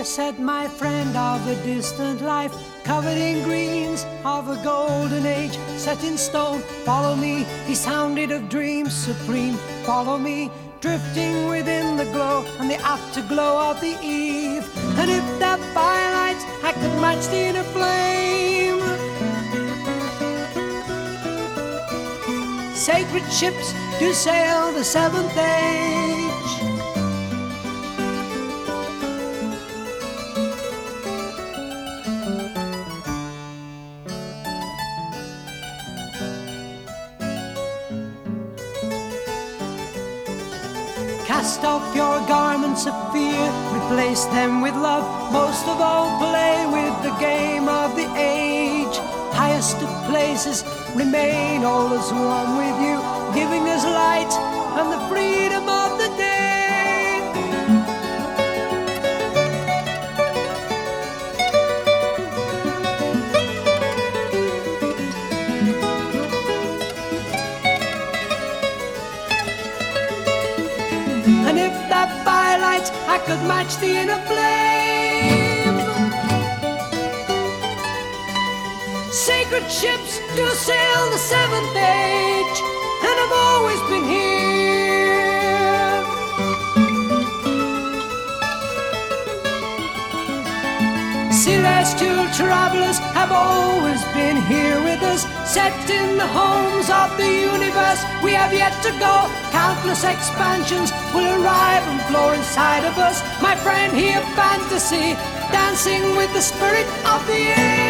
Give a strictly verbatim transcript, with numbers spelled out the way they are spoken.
there, said my friend of a distant life, covered in greens of a golden age, set in stone. Follow me, he sounded of dreams supreme. Follow me, drifting within the glow and the afterglow of the eve. And if that firelight I could match the inner flame, sacred ships do sail the seventh age. Cast off your garments of fear, replace them with love. Most of all, play with the game of the age. Highest of places, remain all as one with you, giving us light and the freedom of the day. And if that firelight I could match the inner flame, sacred ships do sail the seventh age, and I've always been here. Celestial travelers have always been here with us, set in the homes of the universe. We have yet to go. Countless expansions will arrive and flow inside of us. My friend here, fantasy, dancing with the spirit of the air.